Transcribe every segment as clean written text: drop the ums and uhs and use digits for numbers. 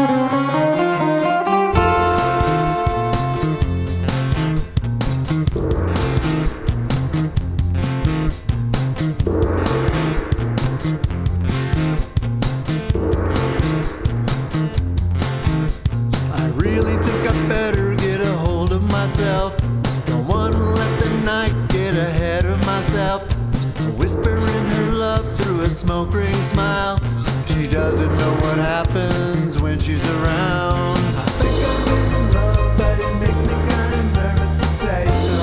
Don't want to let the night get ahead of myself. A whisper in her love through a smoke ring smile. She doesn't know what happens when she's around. I think I'm in love, but it makes me kinda nervous to say so.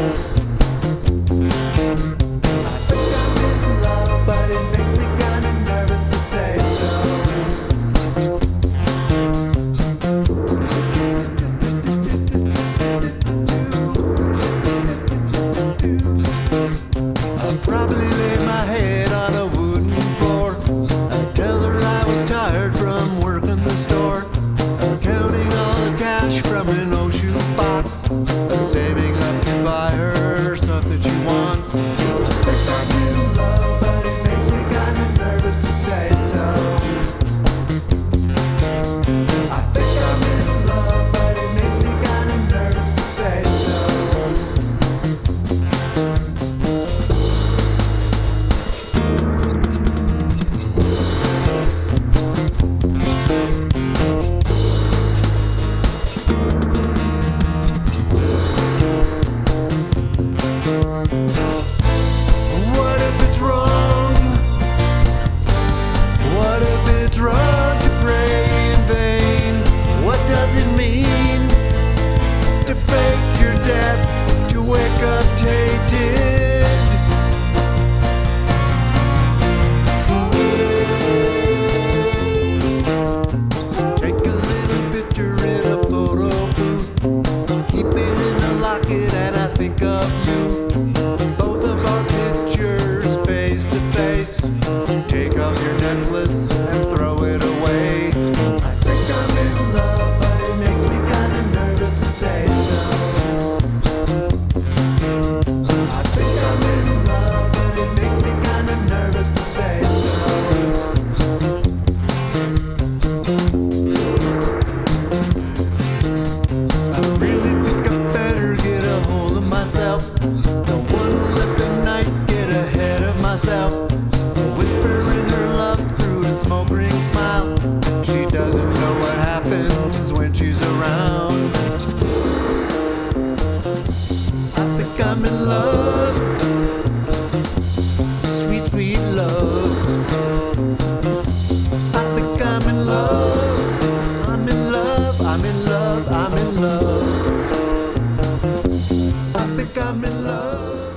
I think I'm in love, but it makes me kinda nervous to say so. Probably lay my head on a wooden floor. I tell her I was tired from working the store, counting all the cash from an old shoe box, saving up to buy her something she wants. I think I'm in love, but it makes me kinda nervous to say so. I think I'm in love, but it makes me kinda nervous to say so. What if it's wrong? What if it's wrong to pray in vain? What does it mean to fake your death, to wake up tainted? Take a little picture in a photo booth, keep it in a locket, and I think of you. Both of our pictures face to face. Take off your necklace and throw it away. I think I'm in love, but it makes me kinda nervous to say so. I think I'm in love, but it makes me kinda nervous to say so. I really think I better get a hold of myself. Don't wanna let the night get ahead of myself. A whisper in her love through a smoke ring smile. She doesn't know what happens when she's around. I think I'm in love, sweet, sweet love. I think I'm in love, I'm in love, I'm in love, I'm in love. I think I'm in love.